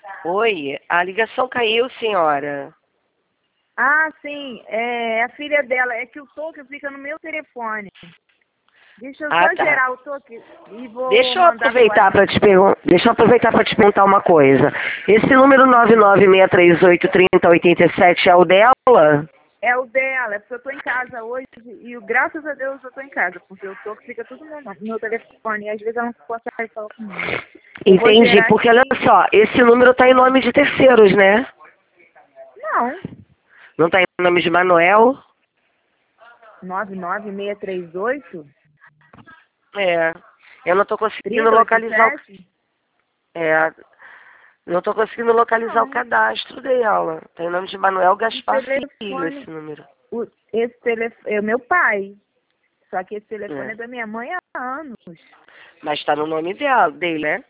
Oi, a ligação caiu, senhora. Ah, sim, é a filha dela. É que o toque fica no meu telefone. Deixa eu Ah, só tá. gerar o toque e vou Deixa eu mandar pro aproveitar para WhatsApp. te perguntar, deixa eu aproveitar para te perguntar uma coisa. Esse número 996383087 é o dela? É o dela, é porque eu tô em casa hoje e graças a Deus eu tô em casa, porque o toque fica tudo no meu telefone e às vezes ela não consegue falar comigo. Eu vou Entendi, gerar porque olha aqui. só, esse número tá em nome de terceiros, né? Não, Não tá em nome de Manuel? 99638 É. Eu não tô conseguindo localizar o, 3087? é, não tô conseguindo localizar o Não. cadastro dela. Tá em nome de Manuel O Gaspar Filho telefone, esse número. esse telefone é o meu pai. Só que esse telefone É. é da minha mãe há anos. Mas tá no nome dela, dele, né?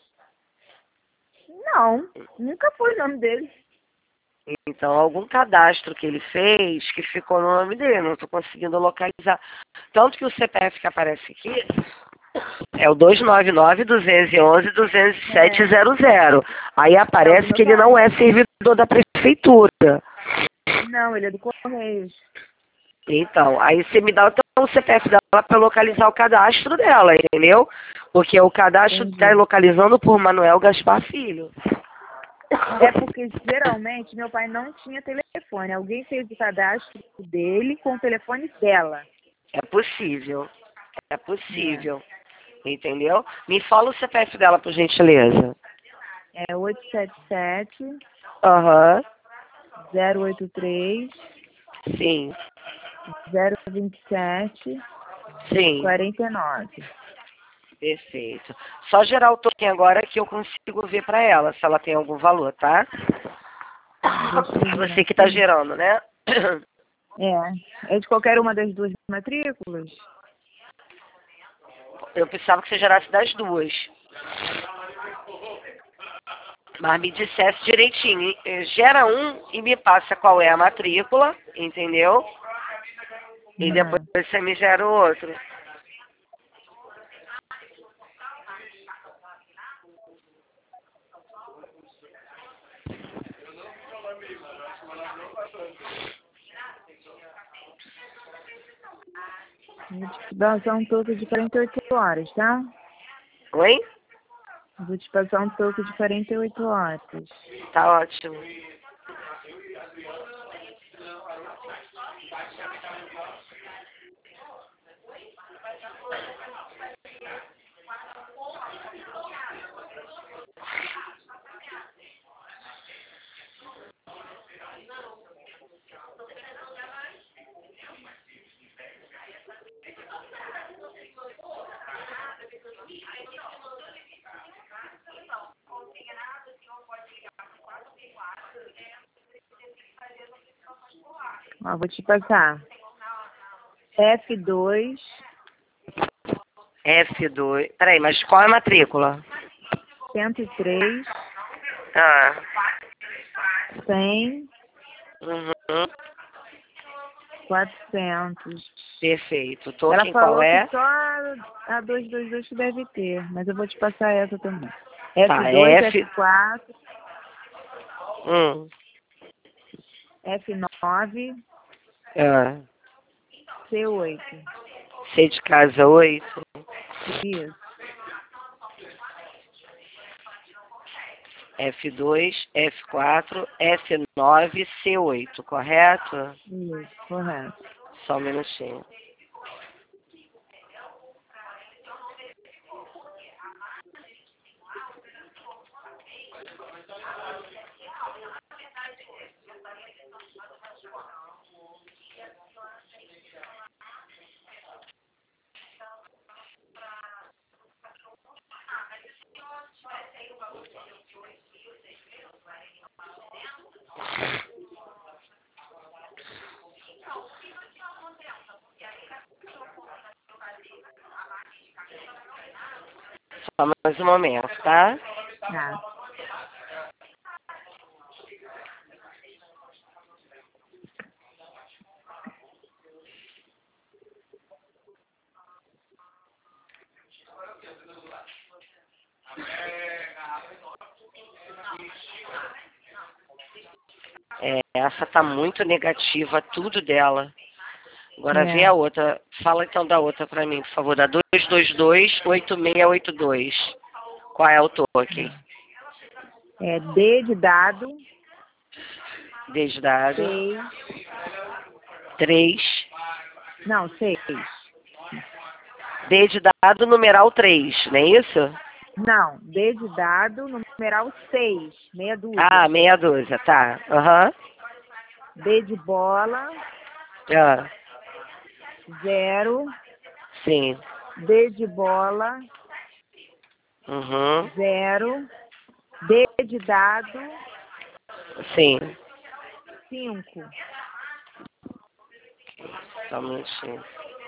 Não, nunca foi o nome dele. Então, algum cadastro que ele fez que ficou no nome dele, não estou conseguindo localizar. Tanto que o CPF que aparece aqui é o 299-211-20700. É, Aí é o do aparece meu que ele não pai. é servidor da prefeitura. Não, ele é do Correios. Então, aí você me dá então, o CPF dela para localizar o cadastro dela, entendeu? Porque o cadastro está Entendi. localizando por Manuel Gaspar Filho. É porque geralmente meu pai não tinha telefone. Alguém fez o cadastro dele com o telefone dela. É possível. É É, possível. Entendeu? Me fala o CPF dela, por gentileza. é 877 Aham, 083 sim, 027 sim, 49. perfeito. Só gerar o token agora que eu consigo ver pra ela, se ela tem algum valor, tá? Deixa eu ver Você que tá aqui. gerando, né? É de qualquer uma das duas matrículas? Eu precisava que você gerasse das duas. Mas me dissesse direitinho. Gera um e me passa qual é a matrícula, entendeu? E depois Uhum. você me gera o outro. Vou te passar um toque de 48 horas, tá? Oi? Vou te passar um toque de 48 horas. Tá ótimo. Ó, vou te passar F2, F2. Peraí, mas qual é a matrícula? 103, Ah. 100, Uhum. 400. Perfeito. Ela Token qual falou que é? só a 222 que deve ter, mas eu vou te passar essa também. Tá, F2, F. F4, Hum. F9, Ah. C8. C de casa 8. Isso, F2, F4, F9, C8, correto? isso, correto. Só um minutinho. Só mais um momento, tá? Tá. Essa tá muito negativa, tudo dela. Agora vê a outra. Fala então da outra pra mim, por favor. Da 222-8682. Qual é o toque? É D de dado. D de dado. 6. 3. Não, 6. D de dado, numeral 3, não é isso? Não, D de dado, numeral 6. Meia dúzia. Ah, meia dúzia, tá. Aham. D de bola. Ah, 0. sim. D de bola. Uhum. 0. D de dado. Sim. 5. Só um minutinho.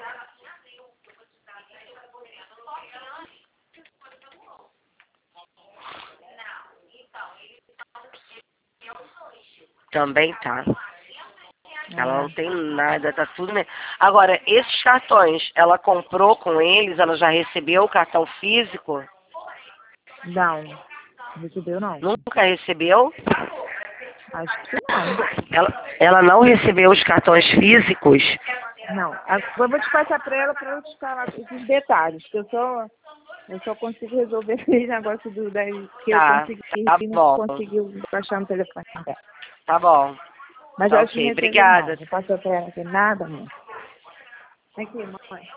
Também tá. Ela não tem nada, tá tudo. Agora, esses cartões, ela comprou com eles, ela já recebeu o cartão físico? Não, não recebeu não. Nunca recebeu? Acho que não. Ela não recebeu os cartões físicos? Não. Agora eu vou te passar para ela te falar esses detalhes, que eu só consigo resolver esse negócio que eu consegui tá e não bom. conseguiu baixar no telefone dela. Tá bom. Mas Tá eu acho que ok, não recebeu, obrigada. não. Não passou para ela aqui nada, mãe. Aqui, mamãe.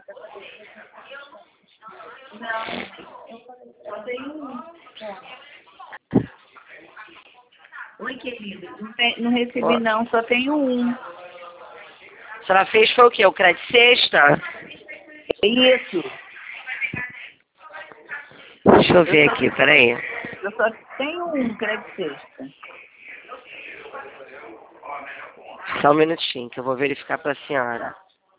Só tem um. Oi, querida. Não recebi, não. Só tenho um. A senhora fez foi o quê? O crédito sexta? Isso. Deixa eu ver aqui, peraí. Eu só tenho um crédito sexta. Só um minutinho, que eu vou verificar pra senhora.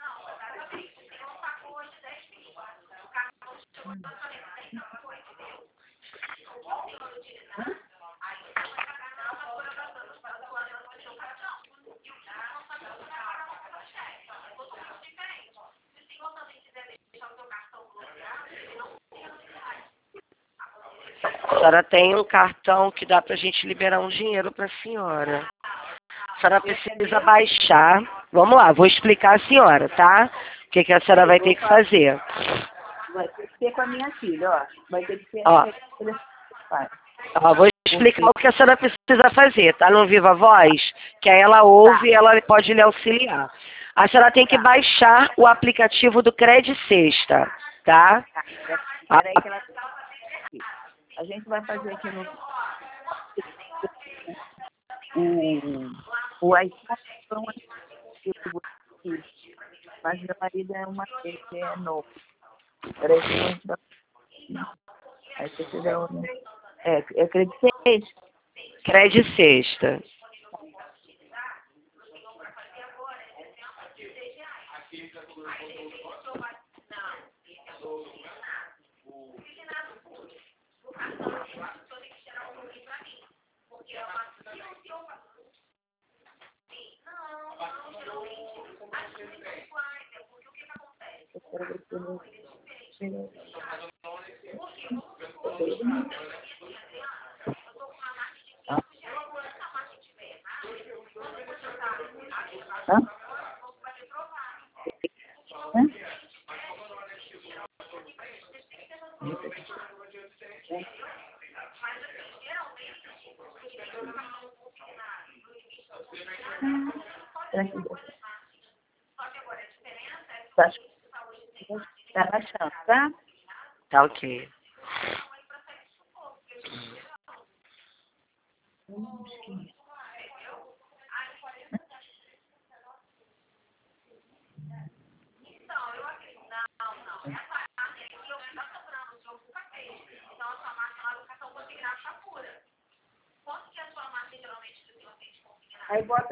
A senhora tem um cartão que dá pra gente liberar um dinheiro pra senhora. A senhora precisa baixar. Vamos lá, vou explicar a senhora, tá? O que a senhora vai ter que fazer. Vai ter que ser com a minha filha, ó. Vai ter que ser Ó, vou explicar o que a senhora precisa fazer, tá? No Viva Voz, que aí ela ouve e ela pode lhe auxiliar. A senhora tem que baixar o aplicativo do Cred Sexta, tá? Peraí que ela... A gente vai fazer aqui no... O iPhone, mas meu marido ele é novo. Peraí que a gente vai... Aí se você der um... É crédito sexta. Cred Sexta. Hã? Tá baixando, tá? Tá ok. Aí bota...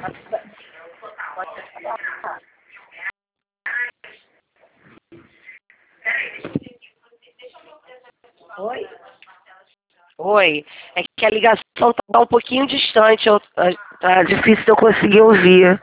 Oi? Oi, é que a ligação tá um pouquinho distante, tá difícil de eu conseguir ouvir.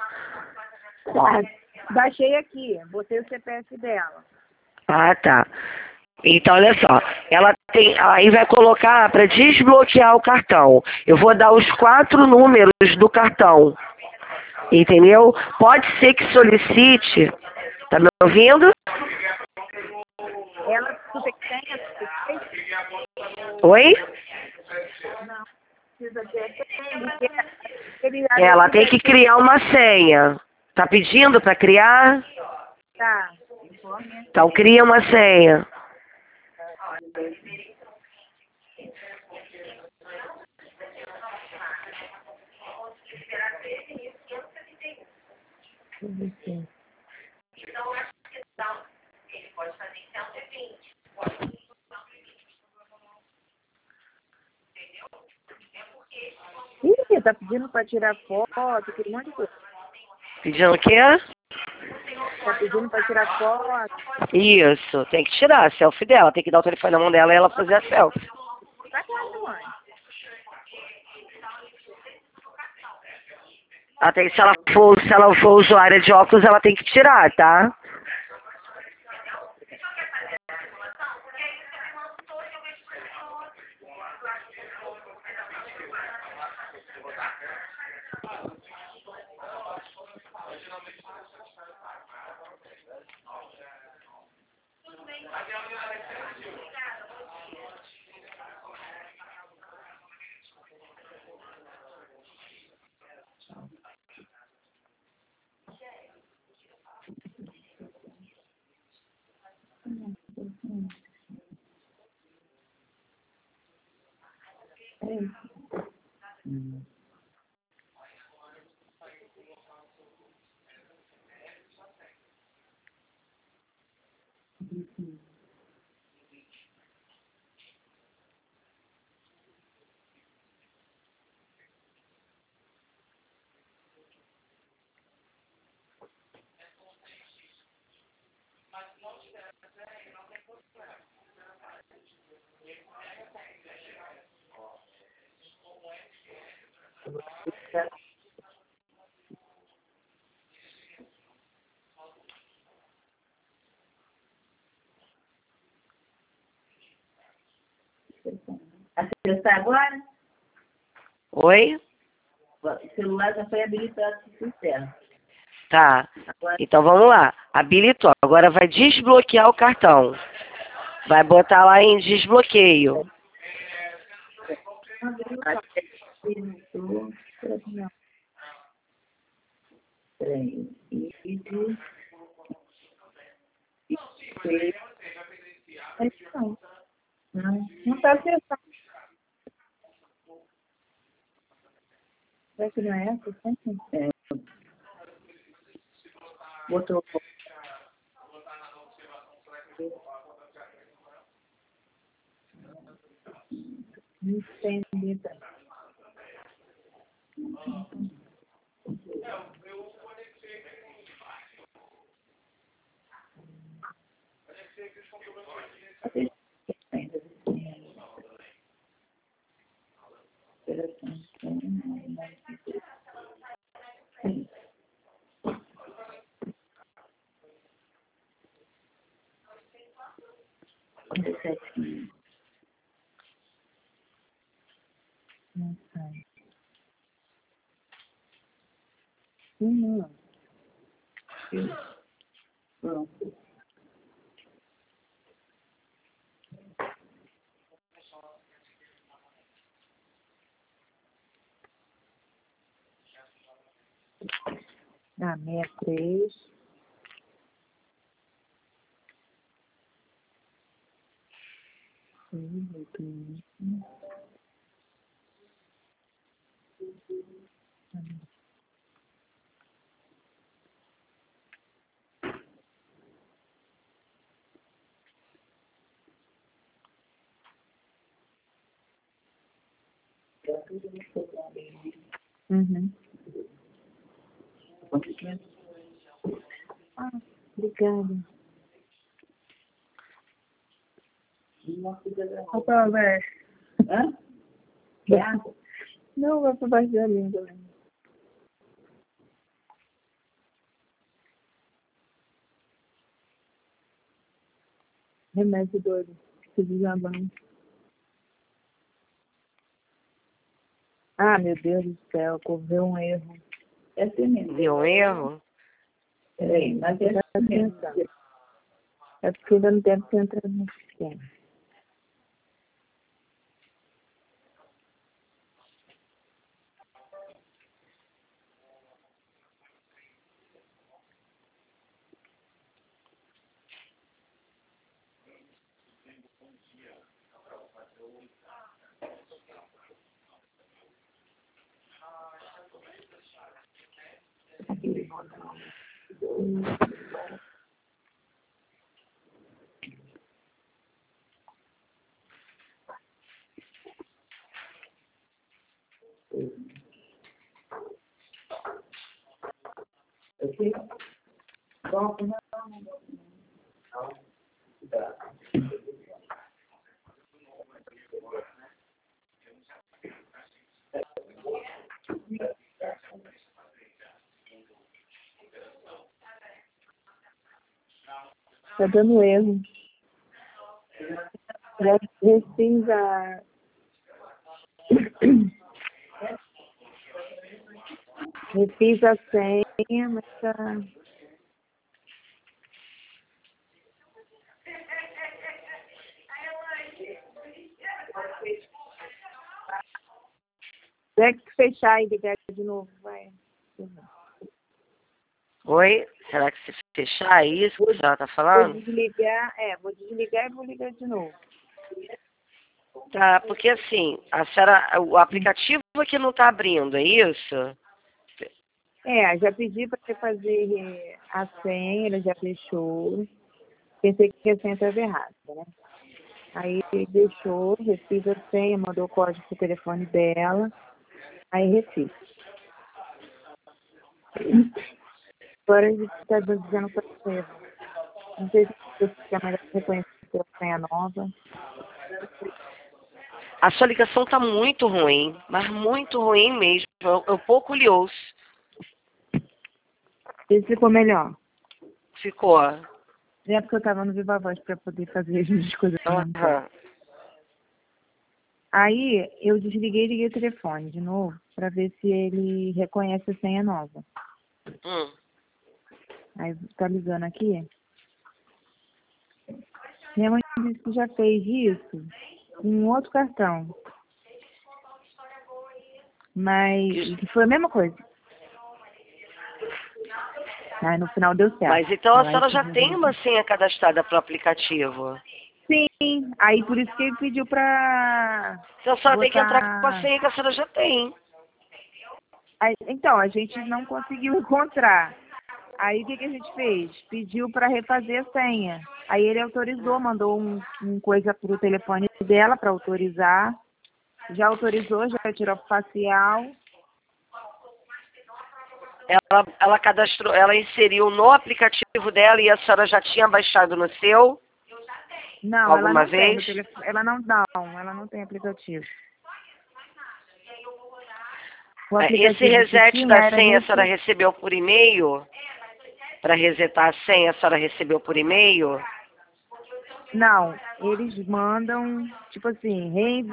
Baixei aqui, botei o CPF dela. Ah, tá. Então, olha só, ela tem, aí vai colocar para desbloquear o cartão. Eu vou dar os 4 números do cartão, entendeu? Pode ser que solicite, tá me ouvindo? Ela, você tem a Oi? Não, precisa ter senha. Ela tem que criar uma senha. Tá pedindo para criar? Tá. Então cria uma senha. Ih, tá pedindo pra tirar foto, aquele monte de coisa. Pedindo o quê? Tá pedindo pra tirar foto. Isso, tem que tirar a selfie dela, tem que dar o telefone na mão dela e ela fazer a selfie. Tá quase, mãe. Até se ela for usuária de óculos, ela tem que tirar, tá? Acessar agora? Oi? O celular já foi habilitado para o sistema. Tá. Agora, Então vamos lá. Habilitou. Agora vai desbloquear o cartão. Vai botar lá em desbloqueio. não. Peraí. Não está acessando. Será que não é essa? É. Botou. Não entendi. Não sai. Não. Pronto. Ah, 63. Uhum. Ah, obrigada. Opa, velho. Hã? Não, vai para baixo da língua. Remédio doido. Preciso de banho. Ah, meu Deus do céu, ocorreu um erro. É assim mesmo. Deu um erro? Peraí, mas é assim mesmo. É porque ainda não deve ter entrado no sistema. Tá dando erro. Já refiz a... Refiz a senha, mas tá... Tem que fechar e ligar de novo, vai. Oi? Será que se fechar é isso que a senhora tá Vou falando? desligar, vou desligar e vou ligar de novo. Tá, porque assim, a senhora, o aplicativo é que não tá abrindo, é isso? Já pedi para você fazer a senha, ele já deixou. Pensei que a senha estava errada, né? Aí ele deixou, refiz a senha, mandou o código pro telefone dela, aí refiz. Agora a gente está dizendo para você. Não sei se o sistema ainda reconheceu a senha nova. A sua ligação tá muito ruim, mas muito ruim mesmo. Eu pouco lhe ouço. Se ficou melhor. Ficou. É porque eu estava no Viva Voz para poder fazer as minhas coisas ao mesmo tempo. Aham. Aí eu desliguei e liguei o telefone de novo para ver se ele reconhece a senha nova. Aí tá ligando aqui. Minha mãe disse que já fez isso com um outro cartão. Mas que foi a mesma coisa. Aí no final deu certo. Mas então a Ela senhora já decidiu tem uma voltar. senha cadastrada para o aplicativo. Sim, aí por isso que ele pediu pra Então a senhora tem que entrar com a botar... senha que a senhora já tem. Então, a gente não conseguiu encontrar. Aí o que a gente fez? Pediu para refazer a senha. Aí ele autorizou, mandou um coisa pro telefone dela para autorizar. Já autorizou, já tirou o facial. Ela cadastrou, ela inseriu no aplicativo dela e a senhora já tinha baixado no seu Não, ela alguma não tem vez? no telefone. Ela não tem aplicativo. O Esse aplicativo que reset tinha da era senha a senhora esse. recebeu por e-mail? Para resetar a senha a senhora recebeu por e-mail? Não, eles mandam, tipo assim,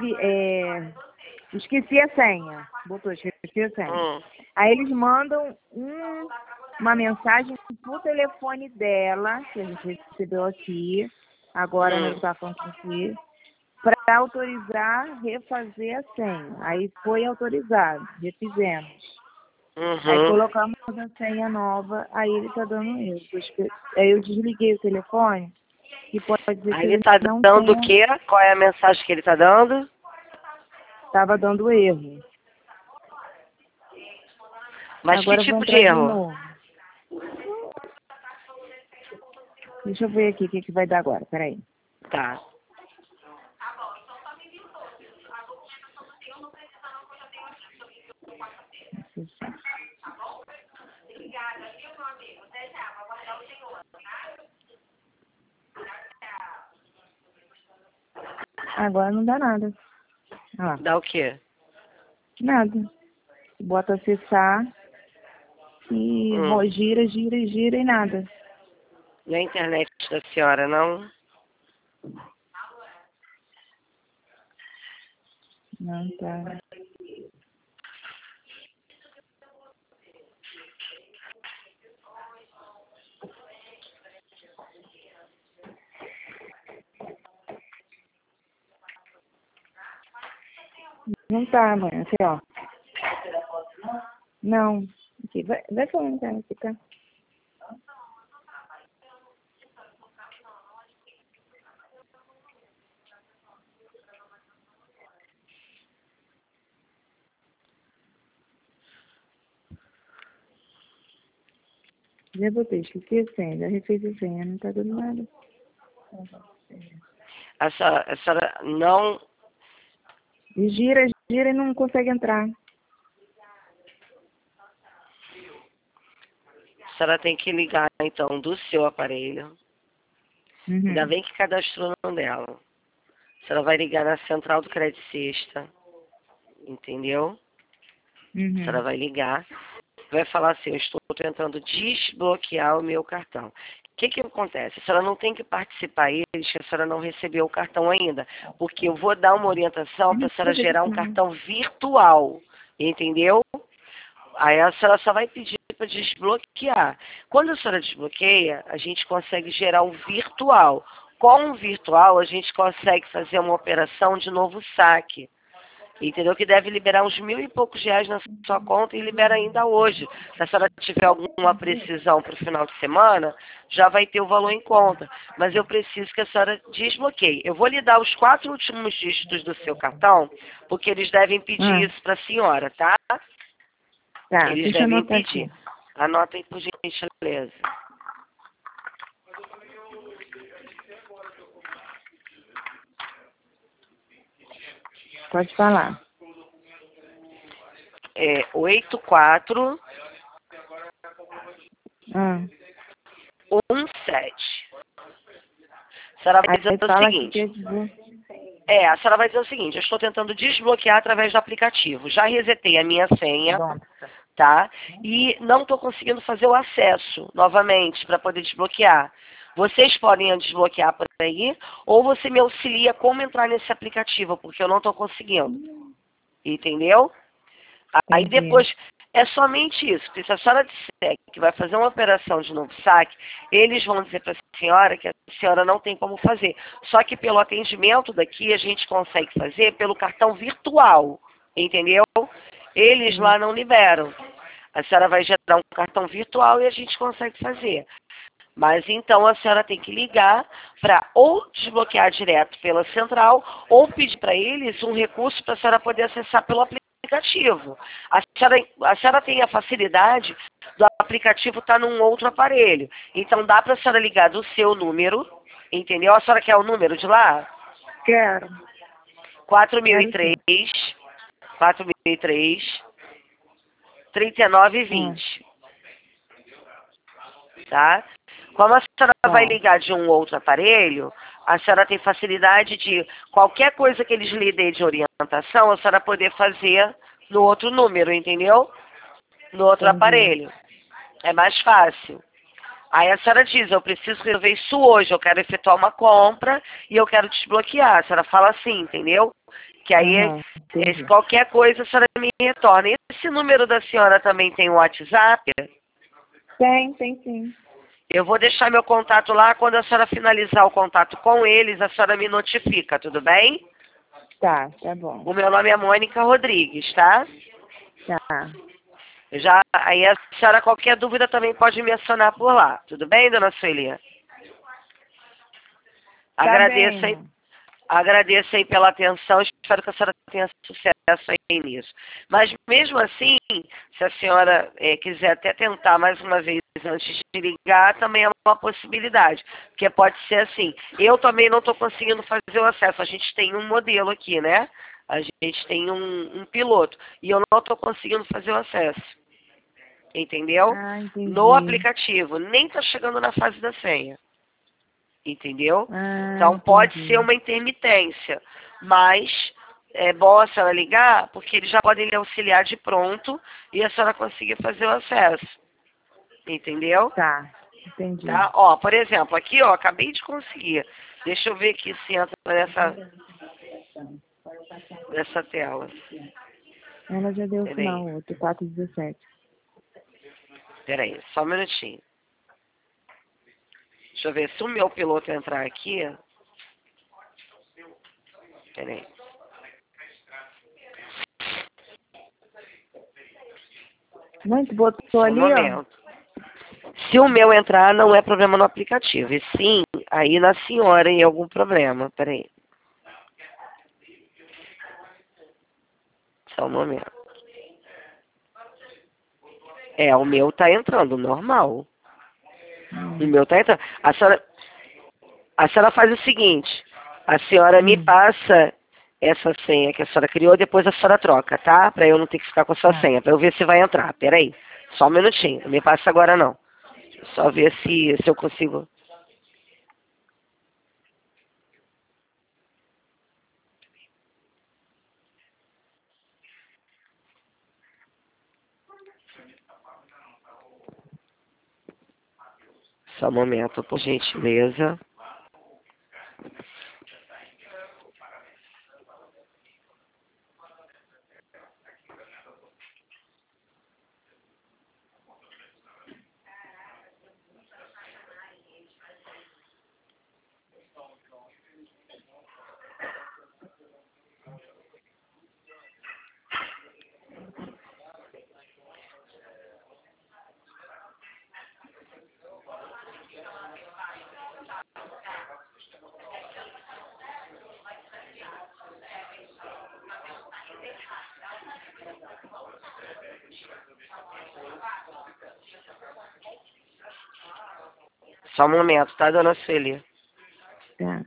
esqueci a senha. Botou, esqueci a senha. Hum. Aí eles mandam uma mensagem pro telefone dela, que a gente recebeu aqui, agora no telefone aqui, para autorizar refazer a senha. Aí foi autorizado, refizemos. Aí Uhum. colocamos a senha nova, aí ele tá dando erro. Aí eu desliguei o telefone e pode dizer Aí que ele ele tá não dando o tenha, quê? Qual é a mensagem que ele tá dando? estava dando erro. Mas que Agora eu vou tipo de entrar de erro? novo. Deixa eu ver aqui o que vai dar agora, peraí. Tá. Agora não dá nada. Ah, Dá o quê? nada. Bota acessar e gira, gira, gira e nada. Não é a internet da senhora, não? Não tá. Não tá, mãe. Aqui, ó. Não. Aqui, vai falando, cara. Aqui, tá? Já botei, esqueci a senha, já refiz a senha, não tá dando nada. A senhora não... E gira e não consegue entrar. A senhora tem que ligar, então, do seu aparelho. Ainda bem que cadastrou no dela. A senhora vai ligar na central do Crédito Sexta. Entendeu? A senhora vai ligar. Vai falar assim, eu estou tentando desbloquear o meu cartão. O que acontece? A senhora não tem que participar eles, que a senhora não recebeu o cartão ainda. Porque eu vou dar uma orientação para a senhora gerar um cartão virtual. Entendeu? Aí a senhora só vai pedir para desbloquear. Quando a senhora desbloqueia, a gente consegue gerar um virtual. Com o virtual, a gente consegue fazer uma operação de novo saque. Entendeu? Que deve liberar uns R$1.000 e poucos na sua conta e libera ainda hoje. Se a senhora tiver alguma precisão para o final de semana, já vai ter o valor em conta. Mas eu preciso que a senhora desbloqueie. Eu vou lhe dar os 4 últimos dígitos do seu cartão, porque eles devem pedir isso para a senhora, tá? Tá, Eles deixa eu devem anotar pedir. aqui. Anota aí, por gentileza. Pode falar. É 84 17. A senhora vai dizer Aí o fala seguinte. que A senhora vai dizer o seguinte, eu estou tentando desbloquear através do aplicativo. Já resetei a minha senha, tá? E não estou conseguindo fazer o acesso novamente para poder desbloquear. Vocês podem desbloquear por aí, ou você me auxilia como entrar nesse aplicativo, porque eu não estou conseguindo. Entendeu? Aí depois, é somente isso. Porque se a senhora disser que vai fazer uma operação de novo saque, eles vão dizer para a senhora que a senhora não tem como fazer. Só que pelo atendimento daqui, a gente consegue fazer pelo cartão virtual. Entendeu? Eles lá não liberam. A senhora vai gerar um cartão virtual e a gente consegue fazer. Mas então a senhora tem que ligar para ou desbloquear direto pela central ou pedir para eles um recurso para a senhora poder acessar pelo aplicativo. A senhora tem a facilidade do aplicativo estar num outro aparelho. Então dá para a senhora ligar do seu número, entendeu? A senhora quer o número de lá? Quero. 4003 3920. Tá? Como a senhora vai ligar de um outro aparelho, a senhora tem facilidade de qualquer coisa que eles lhe dêem de orientação, a senhora poder fazer no outro número, entendeu? No outro aparelho. É mais fácil. Aí a senhora diz, eu preciso resolver isso hoje, eu quero efetuar uma compra e eu quero desbloquear. A senhora fala assim, entendeu? Que aí, qualquer coisa, a senhora me retorna. E esse número da senhora também tem o WhatsApp? Tem sim. Eu vou deixar meu contato lá, quando a senhora finalizar o contato com eles, a senhora me notifica, tudo bem? Tá bom. O meu nome é Mônica Rodrigues, tá? Tá. Aí a senhora, qualquer dúvida, também pode me acionar por lá, tudo bem, dona Sueli? Agradeço aí pela atenção, espero que a senhora tenha sucesso aí nisso. Mas mesmo assim, se a senhora quiser até tentar mais uma vez antes de ligar, também é uma possibilidade. Porque pode ser assim, eu também não estou conseguindo fazer o acesso, a gente tem um modelo aqui, né? A gente tem um piloto, e eu não estou conseguindo fazer o acesso. Entendeu? No aplicativo, nem está chegando na fase da senha. Entendeu? Então pode ser uma intermitência, mas é bom a senhora ligar, porque eles já podem lhe auxiliar de pronto e a senhora conseguir fazer o acesso. Entendeu? Tá, entendi. Tá? Ó, por exemplo, aqui, ó, acabei de conseguir. Deixa eu ver aqui se entra nessa tela. Ela já deu o Peraí. sinal outro, 417. Peraí, só um minutinho. Deixa eu ver, se o meu piloto entrar aqui... Peraí. Não, tu botou Só um ali, ó. momento. Se o meu entrar, não é problema no aplicativo. E sim, aí na senhora em algum problema. Peraí. Só um momento. O meu tá entrando, normal. O meu tá entrando. A senhora faz o seguinte. A senhora me passa essa senha que a senhora criou, depois a senhora troca, tá? Pra eu não ter que ficar com a sua senha, pra eu ver se vai entrar. Peraí. Só um minutinho. Não me passa agora, não. Só ver se eu consigo. Só um momento, por gentileza. Só um momento, tá, dona Sueli? Tá.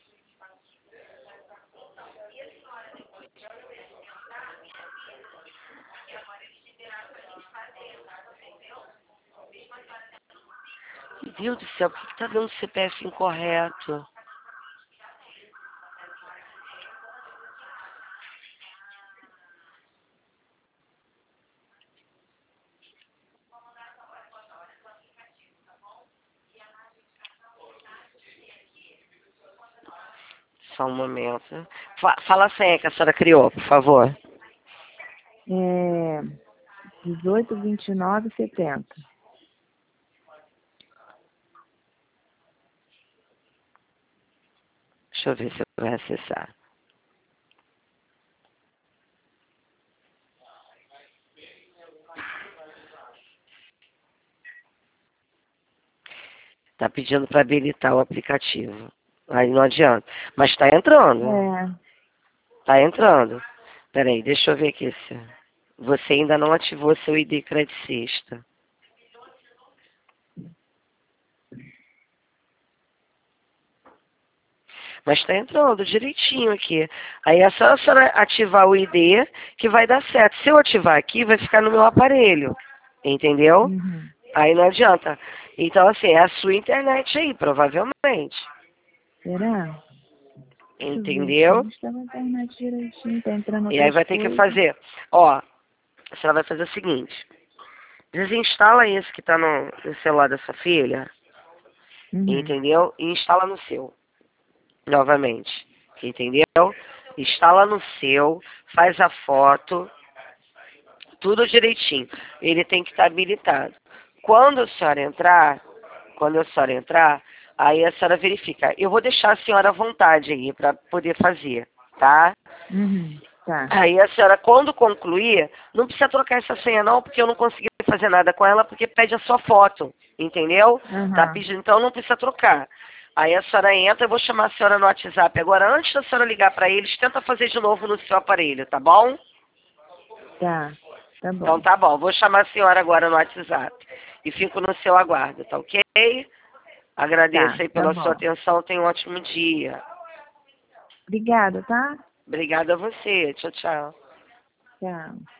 Meu Deus do céu, por que tá dando CPF incorreto? Só um momento. Fala a senha que a senhora criou, por favor. 18, 29, 70. Deixa eu ver se vai acessar. Tá pedindo para habilitar o aplicativo. Aí não adianta. Mas tá entrando. Tá entrando. Peraí, deixa eu ver aqui se você ainda não ativou seu ID credicista. Mas tá entrando direitinho aqui. Aí é só a senhora ativar o ID que vai dar certo. Se eu ativar aqui, vai ficar no meu aparelho. Entendeu? Aí não adianta. Então, assim, é a sua internet aí, provavelmente. Será? Entendeu? Está na internet direitinho, tá entrando E aí vai ter que fazer. Ó, a senhora vai fazer o seguinte. Desinstala esse que tá no celular da sua filha. Entendeu? E instala no seu. Novamente. Entendeu? Instala no seu, faz a foto, tudo direitinho. Ele tem que estar habilitado. Quando a senhora entrar, aí a senhora verifica. Eu vou deixar a senhora à vontade aí para poder fazer, tá? Tá. Aí a senhora, quando concluir, não precisa trocar essa senha não, porque eu não consegui fazer nada com ela, porque pede a sua foto, entendeu? Tá pedindo, então não precisa trocar. Aí a senhora entra, eu vou chamar a senhora no WhatsApp. Agora, antes da senhora ligar para eles, tenta fazer de novo no seu aparelho, tá bom? Tá bom. Então tá bom, vou chamar a senhora agora no WhatsApp. E fico no seu aguardo, tá ok? Agradeço aí pela sua atenção, tenha um ótimo dia. Obrigada, tá? Obrigada a você, tchau, tchau. Tchau.